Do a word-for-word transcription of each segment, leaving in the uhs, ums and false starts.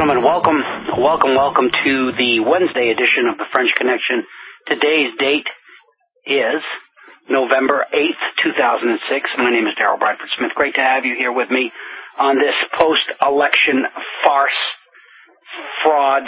gentlemen, welcome, welcome, welcome to the Wednesday edition of the French Connection. Today's date is November eighth, two thousand six. My name is Daryl Bradford Smith. Great to have you here with me on this post-election farce, fraud,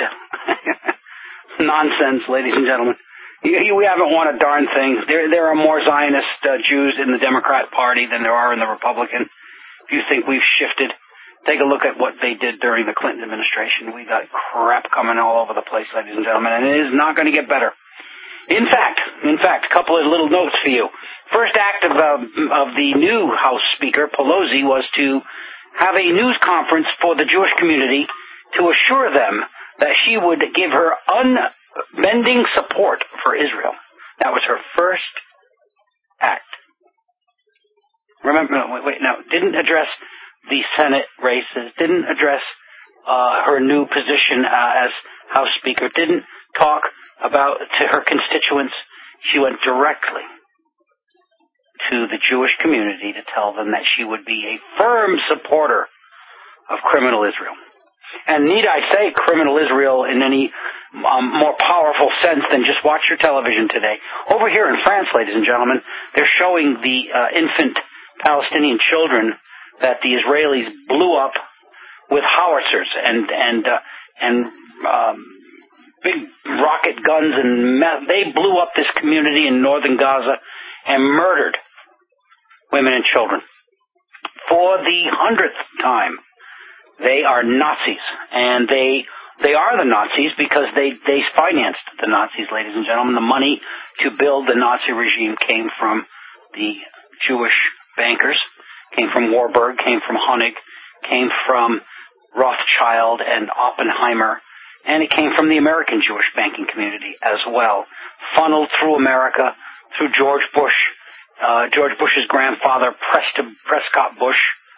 nonsense, ladies and gentlemen. We haven't won a darn thing. There, there are more Zionist uh, Jews in the Democrat Party than there are in the Republican. If you think we've shifted, take a look at what they did during the Clinton administration. We got crap coming all over the place, ladies and gentlemen, and it is not going to get better. In fact, in fact, a couple of little notes for you. First act of, uh, of the new House Speaker, Pelosi, was to have a news conference for the Jewish community to assure them that she would give her unbending support for Israel. That was her first act. Remember, no, wait, wait, no, didn't address the Senate races, didn't address uh, her new position uh, as House Speaker, didn't talk about to her constituents. She went directly to the Jewish community to tell them that she would be a firm supporter of criminal Israel. And need I say criminal Israel in any um, more powerful sense than just watch your television today. Over here in France, ladies and gentlemen, they're showing the uh, infant Palestinian children that the Israelis blew up with howitzers and and uh, and um, big rocket guns, and me- they blew up this community in northern Gaza and murdered women and children. For the hundredth time, they are Nazis, and they they are the Nazis because they they financed the Nazis, ladies and gentlemen. The money to build the Nazi regime came from the Jewish bankers. Came from Warburg, came from Honeck, came from Rothschild and Oppenheimer, and it came from the American Jewish banking community as well. Funneled through America, through George Bush, uh, George Bush's grandfather, Preston, Prescott Bush,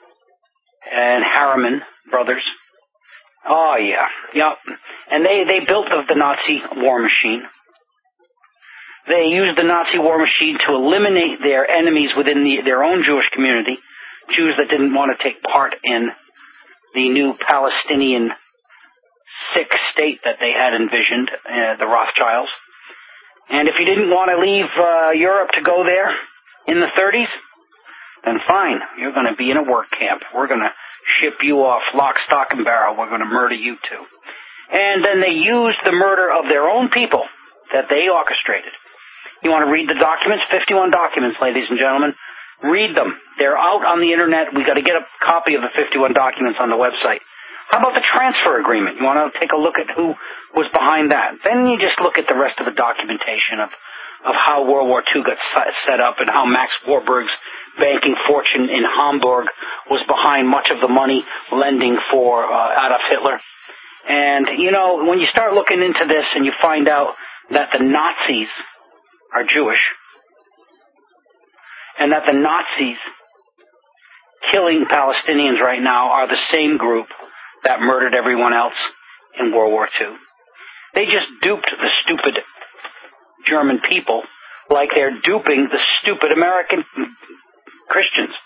and Harriman brothers. Oh, yeah, yeah. And they, they built the, the Nazi war machine. They used the Nazi war machine to eliminate their enemies within the, their own Jewish community, Jews that didn't want to take part in the new Palestinian sick state that they had envisioned, uh, the Rothschilds. And if you didn't want to leave uh, Europe to go there in the thirties, then fine, you're going to be in a work camp. We're going to ship you off lock, stock, and barrel. We're going to murder you too. And then they used the murder of their own people that they orchestrated. You want to read the documents? fifty-one documents, ladies and gentlemen. Read them. They're out on the internet. We got to get a copy of the fifty-one documents on the website. How about the transfer agreement? You want to take a look at who was behind that. Then you just look at the rest of the documentation of, of how World War Two got set up and how Max Warburg's banking fortune in Hamburg was behind much of the money lending for uh, Adolf Hitler. And, you know, when you start looking into this and you find out that the Nazis are Jewish, and that the Nazis killing Palestinians right now are the same group that murdered everyone else in World War Two. They just duped the stupid German people like they're duping the stupid American Christians.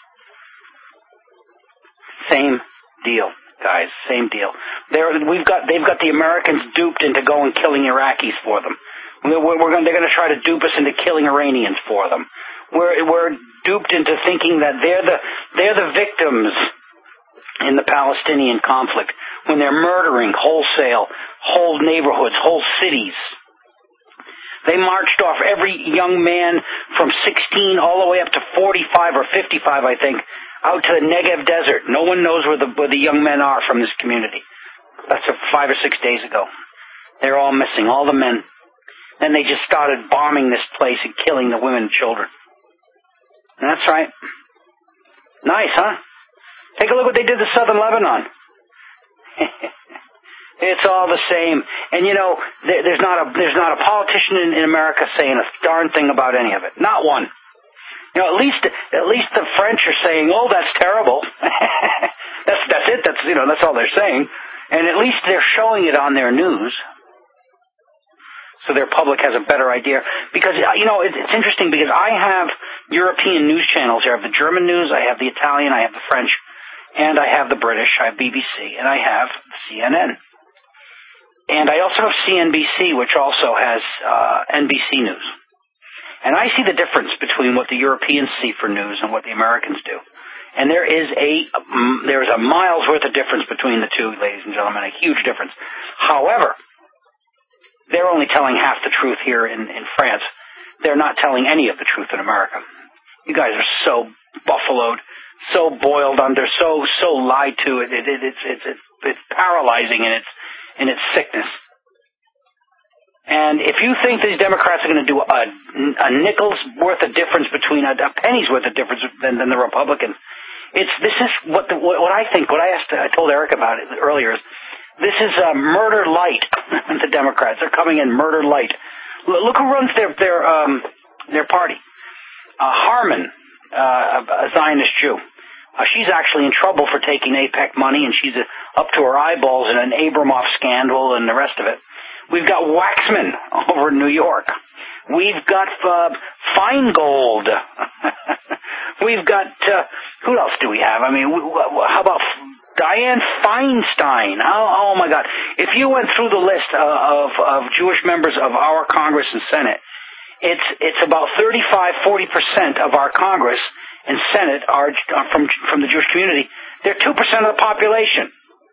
Same deal, guys, same deal. They're, we've got, they've got the Americans duped into going killing Iraqis for them. We're, we're going, they're going to try to dupe us into killing Iranians for them. We're, we're duped into thinking that they're the, they're the victims in the Palestinian conflict when they're murdering wholesale, whole neighborhoods, whole cities. They marched off every young man from sixteen all the way up to forty-five or fifty-five, I think, out to the Negev Desert. No one knows where the, where the young men are from this community. That's a five or six days ago. They're all missing, all the men. Then they just started bombing this place and killing the women and children. That's right. Nice, huh? Take a look what they did to southern Lebanon. It's all the same. And, you know, there, there's not a there's not a politician in, in America saying a darn thing about any of it. Not one. You know, at least at least the French are saying, "Oh, that's terrible." that's that's it. That's you know, that's all they're saying. And at least they're showing it on their news, so their public has a better idea. Because, you know, it's, it's interesting because I have European news channels here. I have the German news, I have the Italian, I have the French, and I have the British, I have B B C, and I have C N N. And I also have C N B C, which also has uh, N B C News. And I see the difference between what the Europeans see for news and what the Americans do. And there is a there is a mile's worth of difference between the two, ladies and gentlemen, a huge difference. However, they're only telling half the truth here in, in France. They're not telling any of the truth in America. You guys are so buffaloed, so boiled under, so so lied to. It, it, it it's it's it's it's paralyzing in its in its sickness. And if you think these Democrats are going to do a, a nickel's worth of difference between a, a penny's worth of difference than, than the Republicans, it's this is what the, what, what I think. What I asked, I told Eric about it earlier. Is this is uh, murder light. The Democrats are coming in murder light. Look who runs their their um, their party. Uh, Harman, uh, a Zionist Jew. Uh, she's actually in trouble for taking AIPAC money, and she's uh, up to her eyeballs in an Abramoff scandal and the rest of it. We've got Waxman over in New York. We've got uh, Feingold. We've got, uh, who else do we have? I mean, how about Dianne Feinstein? Oh, oh my God. If you went through the list uh, of, of Jewish members of our Congress and Senate, it's it's about thirty-five, forty percent of our Congress and Senate are from from the Jewish community. They're two percent of the population.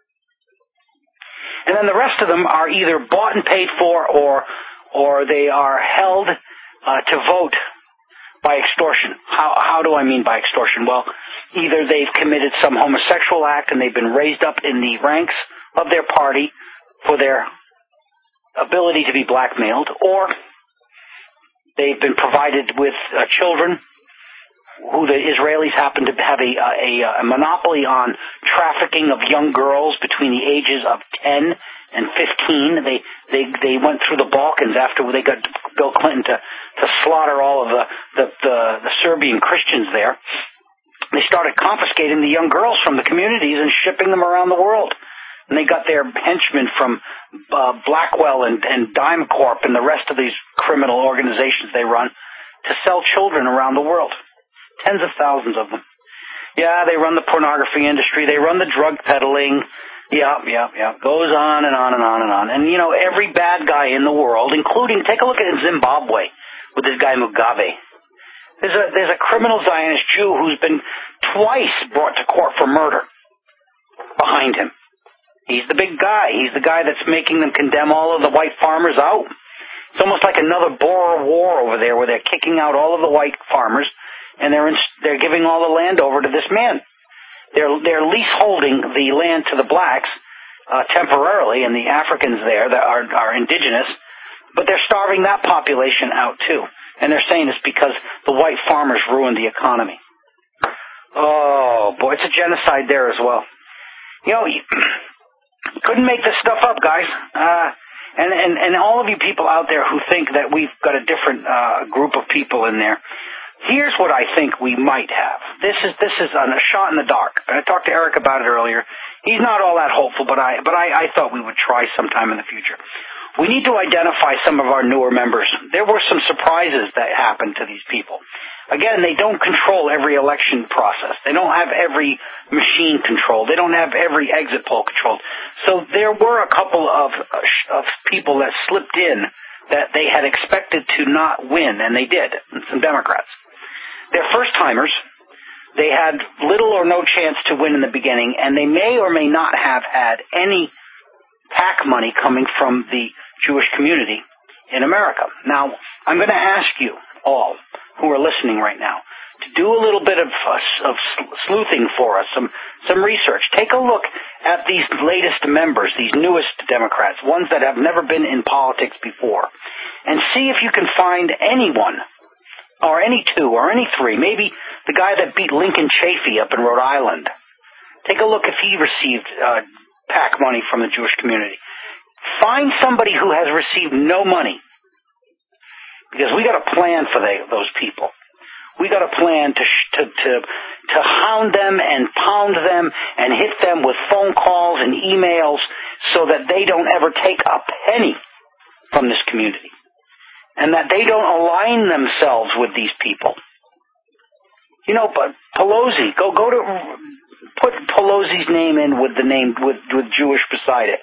And then the rest of them are either bought and paid for, or or they are held uh, to vote by extortion. How how do I mean by extortion? Well, either they've committed some homosexual act and they've been raised up in the ranks of their party for their ability to be blackmailed, or they've been provided with uh, children who the Israelis happen to have a, a, a monopoly on trafficking of young girls between the ages of ten and fifteen. They they they went through the Balkans after they got Bill Clinton to, to slaughter all of the, the, the, the Serbian Christians there. They started confiscating the young girls from the communities and shipping them around the world. And they got their henchmen from uh, Blackwell and, and Dime Corp and the rest of these criminal organizations they run to sell children around the world. Tens of thousands of them. Yeah, they run the pornography industry. They run the drug peddling. Yeah, yeah, yeah. Goes on and on and on and on. And, you know, every bad guy in the world, including, take a look at Zimbabwe with this guy Mugabe. There's a, there's a criminal Zionist Jew who's been twice brought to court for murder behind him. He's the big guy. He's the guy that's making them condemn all of the white farmers out. It's almost like another Boer war over there where they're kicking out all of the white farmers and they're in, they're giving all the land over to this man. They're they're leaseholding the land to the blacks uh, temporarily, and the Africans there that are are indigenous, but they're starving that population out too. And they're saying it's because the white farmers ruined the economy. Oh boy, it's a genocide there as well. You know, you couldn't make this stuff up, guys. Uh, and and and all of you people out there who think that we've got a different uh, group of people in there. Here's what I think we might have. This is this is a shot in the dark. I talked to Eric about it earlier. He's not all that hopeful, but I but I, I thought we would try sometime in the future. We need to identify some of our newer members. There were some surprises that happened to these people. Again, they don't control every election process. They don't have every machine controlled. They don't have every exit poll controlled. So there were a couple of of people that slipped in that they had expected to not win, and they did. Some Democrats. They're first-timers. They had little or no chance to win in the beginning, and they may or may not have had any PAC money coming from the Jewish community in America. Now, I'm going to ask you all who are listening right now to do a little bit of, uh, of sleuthing for us, some, some research. Take a look at these latest members, these newest Democrats, ones that have never been in politics before, and see if you can find anyone or any two, or any three, maybe the guy that beat Lincoln Chafee up in Rhode Island. Take a look if he received uh, PAC money from the Jewish community. Find somebody who has received no money, because we got a plan for they, those people. We got a plan to, sh- to to to hound them and pound them and hit them with phone calls and emails so that they don't ever take a penny from this community. And that they don't align themselves with these people. You know, but Pelosi, go go to put Pelosi's name in with the name with with Jewish beside it,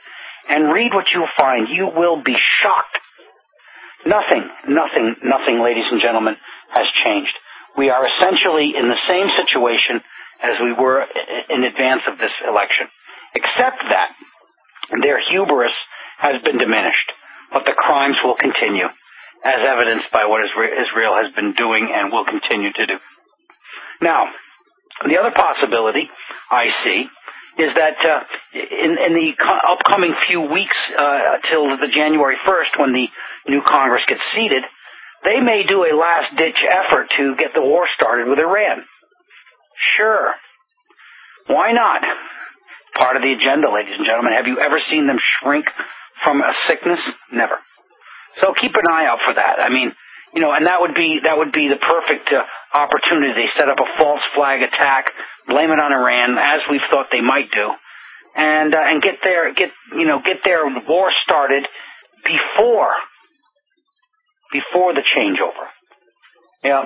and read what you'll find. You will be shocked. Nothing, nothing, nothing, ladies and gentlemen, has changed. We are essentially in the same situation as we were in advance of this election, except that their hubris has been diminished, but the crimes will continue, as evidenced by what Israel has been doing and will continue to do. Now, the other possibility I see is that uh, in, in the co- upcoming few weeks uh, till the January first, when the new Congress gets seated, they may do a last-ditch effort to get the war started with Iran. Sure. Why not? Part of the agenda, ladies and gentlemen. Have you ever seen them shrink from a sickness? Never. So keep an eye out for that. I mean, you know, and that would be that would be the perfect uh, opportunity. They set up a false flag attack, blame it on Iran, as we've thought they might do, and uh, and get their get you know get their war started before before the changeover. Yeah,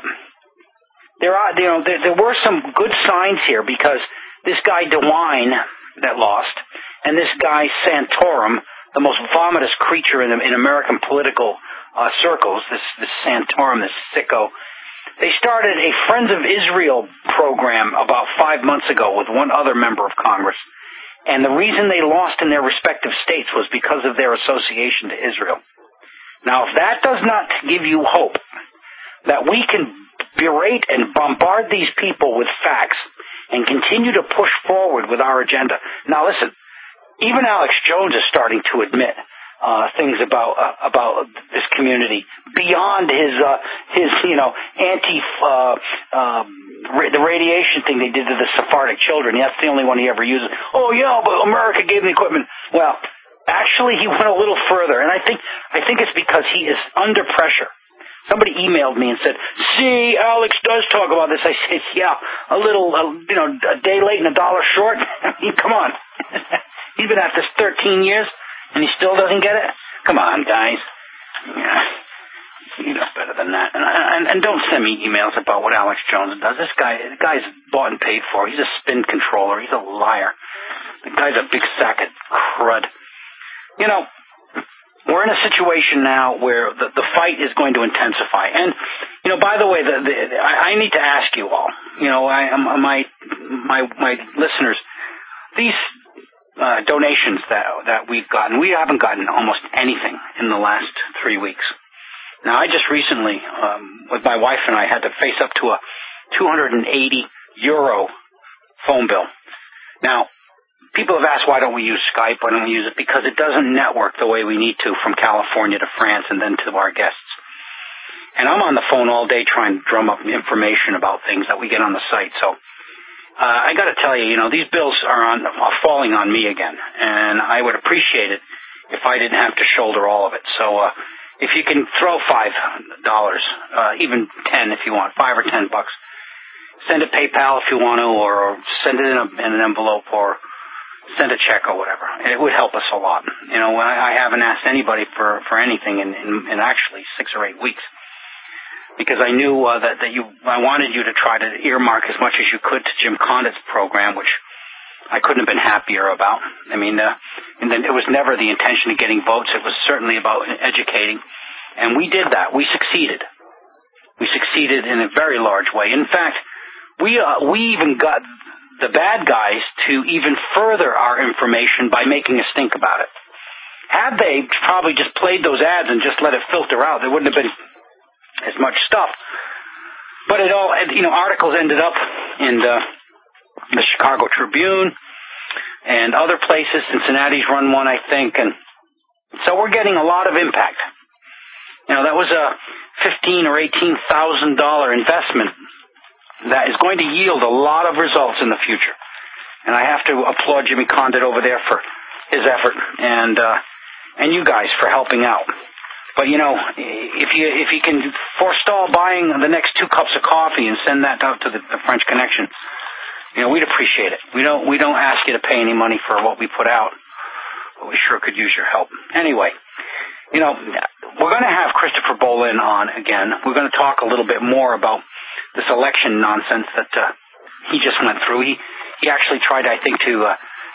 there are you know there, there were some good signs here, because this guy DeWine that lost, and this guy Santorum, the most vomitous creature in, in American political uh, circles, this, this Santorum, this sicko, they started a Friends of Israel program about five months ago with one other member of Congress. And the reason they lost in their respective states was because of their association to Israel. Now, if that does not give you hope that we can berate and bombard these people with facts and continue to push forward with our agenda. Now, listen. Even Alex Jones is starting to admit uh, things about uh, about this community beyond his uh, his you know anti uh, uh, ra- the radiation thing they did to the Sephardic children. That's the only one he ever uses. Oh yeah, but America gave them the equipment. Well, actually, he went a little further, and I think I think it's because he is under pressure. Somebody emailed me and said, "See, Alex does talk about this." I said, "Yeah, a little, uh, you know, a day late and a dollar short. I mean, come on." He's been at this thirteen years, and he still doesn't get it? Come on, guys. Yeah, you know better than that. And, and, and don't send me emails about what Alex Jones does. This guy, the guy's bought and paid for. He's a spin controller. He's a liar. The guy's a big sack of crud. You know, we're in a situation now where the, the fight is going to intensify. And, you know, by the way, the, the, I, I need to ask you all, you know, I, my, my, my listeners, these Uh, donations that that we've gotten. We haven't gotten almost anything in the last three weeks. Now, I just recently, um, with my wife and I, had to face up to a two hundred eighty euro phone bill. Now, people have asked, why don't we use Skype? Why don't we use it? Because it doesn't network the way we need to from California to France and then to our guests. And I'm on the phone all day trying to drum up information about things that we get on the site. So, Uh, I got to tell you, you know, these bills are on are falling on me again, and I would appreciate it if I didn't have to shoulder all of it. So, uh, if you can throw five dollars, uh, even ten if you want, five or ten bucks, send it PayPal if you want to, or, or send it in, a, in an envelope, or send a check or whatever. It would help us a lot. You know, I, I haven't asked anybody for for anything in, in, in actually six or eight weeks. Because I knew uh, that, that you, I wanted you to try to earmark as much as you could to Jim Condit's program, which I couldn't have been happier about. I mean, uh, and then it was never the intention of getting votes. It was certainly about educating. And we did that. We succeeded. We succeeded in a very large way. In fact, we, uh, we even got the bad guys to even further our information by making us think about it. Had they probably just played those ads and just let it filter out, there wouldn't have been as much stuff. But it all, you know, articles ended up in the, the Chicago Tribune and other places. Cincinnati's run one, I think, and so we're getting a lot of impact. You know, that was a fifteen or eighteen thousand dollar investment that is going to yield a lot of results in the future. And I have to applaud Jimmy Condit over there for his effort, and uh, and you guys for helping out. But, you know, if you if you can forestall buying the next two cups of coffee and send that out to the, the French Connection, you know, we'd appreciate it. We don't we don't ask you to pay any money for what we put out, but we sure could use your help. Anyway, you know, we're going to have Christopher Bolin on again. We're going to talk a little bit more about this election nonsense that uh, he just went through. He he actually tried, I think, to uh,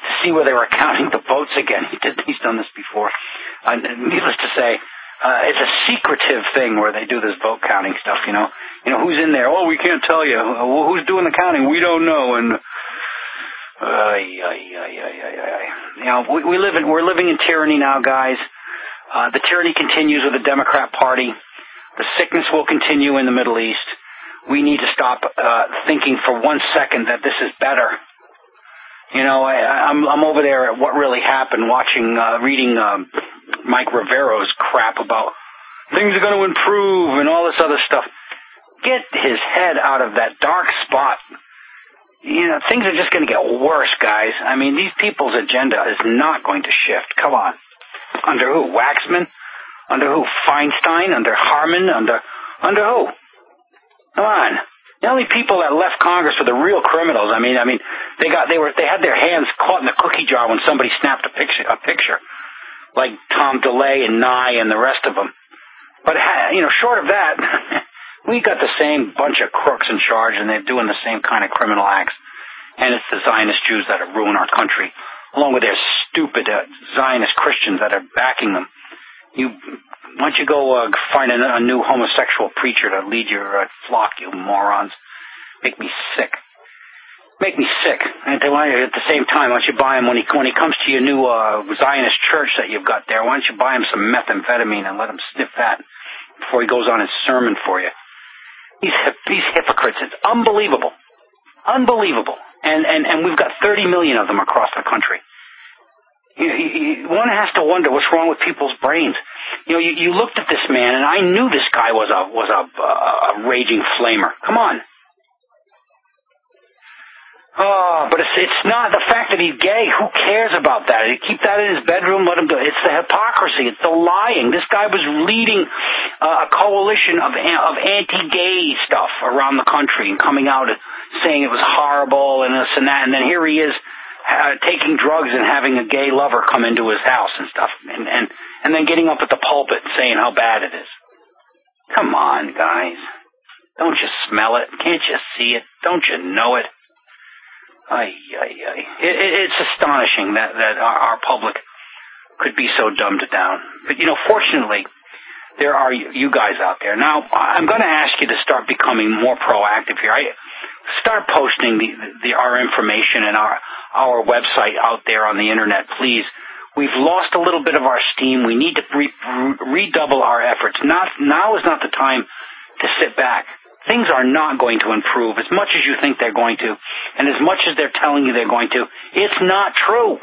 to see where they were counting the votes again. He did, he's done this before. Uh, needless to say, uh, it's a secretive thing where they do this vote counting stuff, you know. You know, who's in there? Oh, we can't tell you. Well, who's doing the counting? We don't know. And, ay, ay, ay, ay, ay, ay. You know, we, we live in, we're living in tyranny now, guys. Uh, the tyranny continues with the Democrat Party. The sickness will continue in the Middle East. We need to stop uh, thinking for one second that this is better. You know, I, I'm I'm over there at What Really Happened, watching, uh, reading um, Mike Rivero's crap about things are going to improve and all this other stuff. Get his head out of that dark spot. You know, things are just going to get worse, guys. I mean, these people's agenda is not going to shift. Come on. Under who? Waxman? Under who? Feinstein? Under Harmon? Under under who? Come on. The only people that left Congress were the real criminals. I mean, I mean, they got they were they had their hands caught in the cookie jar when somebody snapped a picture, a picture, like Tom DeLay and Nye and the rest of them. But you know, short of that, we got the same bunch of crooks in charge, and they're doing the same kind of criminal acts. And it's the Zionist Jews that have ruined our country, along with their stupid uh, Zionist Christians that are backing them. You, why don't you go uh, find a, a new homosexual preacher to lead your uh, flock, you morons. Make me sick. Make me sick. And at the same time, why don't you buy him, when he when he comes to your new uh, Zionist church that you've got there, why don't you buy him some methamphetamine and let him sniff that before he goes on his sermon for you. These, these hypocrites, it's unbelievable. Unbelievable. And, and, and we've got thirty million of them across the country. You, you, one has to wonder what's wrong with people's brains. You know, you, you looked at this man, and I knew this guy was a was a, a, a raging flamer. Come on. Oh, but it's it's not the fact that he's gay. Who cares about that? You keep that in his bedroom, let him go. It's the hypocrisy. It's the lying. This guy was leading uh, a coalition of of anti-gay stuff around the country and coming out and saying it was horrible and this and that. And then here he is. Uh, taking drugs and having a gay lover come into his house and stuff, and, and and then getting up at the pulpit and saying how bad it is. Come on, guys. Don't you smell it? Can't you see it? Don't you know it? Ay, ay, ay. It, it, it's astonishing that, that our, our public could be so dumbed down. But, you know, fortunately, there are you guys out there. Now, I'm going to ask you to start becoming more proactive here. I start posting the, the our information and our our website out there on the internet, please. We've lost a little bit of our steam. We need to re- redouble our efforts. Not now is not the time to sit back. Things are not going to improve as much as you think they're going to, and as much as they're telling you they're going to. It's not true.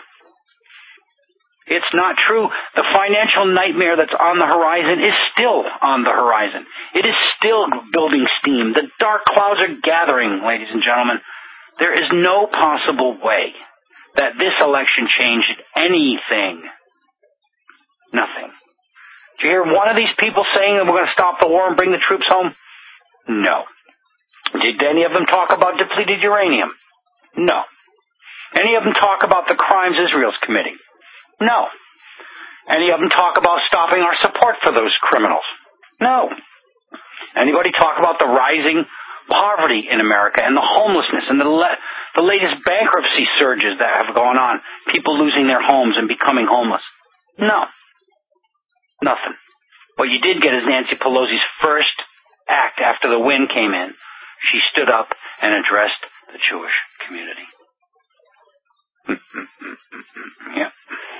It's not true. The financial nightmare that's on the horizon is still on the horizon. It is still building steam. The dark clouds are gathering, ladies and gentlemen. There is no possible way that this election changed anything. Nothing. Did you hear one of these people saying that we're going to stop the war and bring the troops home? No. Did any of them talk about depleted uranium? No. Any of them talk about the crimes Israel's committing? No. Any of them talk about stopping our support for those criminals? No. Anybody talk about the rising poverty in America and the homelessness and the le- the latest bankruptcy surges that have gone on, people losing their homes and becoming homeless? No. Nothing. What you did get is Nancy Pelosi's first act after the wind came in. She stood up and addressed the Jewish community. Yeah.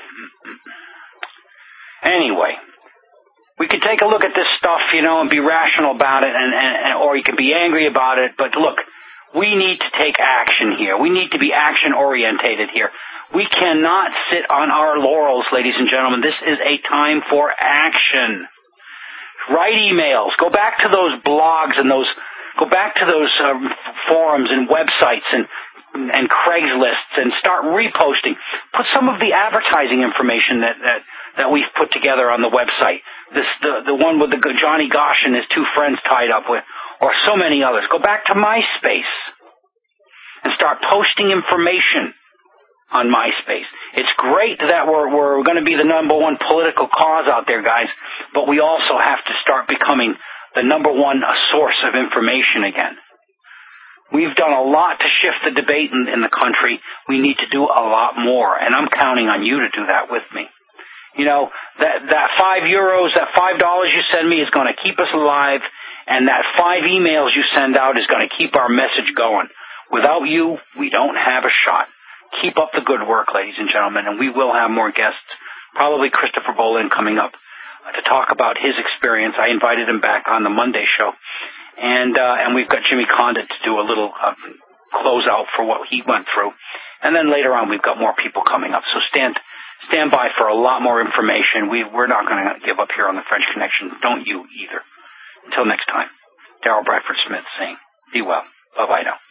Anyway, we could take a look at this stuff, you know, and be rational about it, and, and or you can be angry about it. But look, we need to take action here. We need to be action-orientated here. We cannot sit on our laurels, ladies and gentlemen. This is a time for action. Write emails. Go back to those blogs and those. Go back to those uh, forums and websites and and Craigslist and start reposting. Put some of the advertising information that that, that we've put together on the website. This the the one with the Johnny Gosch and his two friends tied up with, or so many others. Go back to MySpace and start posting information on MySpace. It's great that we're we're going to be the number one political cause out there, guys, but we also have to start becoming the number one source of information again. We've done a lot to shift the debate in, in the country. We need to do a lot more, and I'm counting on you to do that with me. You know, that, that five euros, that five dollars you send me is going to keep us alive, and that five emails you send out is going to keep our message going. Without you, we don't have a shot. Keep up the good work, ladies and gentlemen, and we will have more guests, probably Christopher Bolin coming up uh, to talk about his experience. I invited him back on the Monday show, and uh, and we've got Jimmy Condit to do a little uh, closeout for what he went through. And then later on, we've got more people coming up, so stand stand by for a lot more information. We, we're not going to give up here on the French Connection. Don't you either. Until next time, Daryl Bradford Smith saying, be well. Bye-bye now.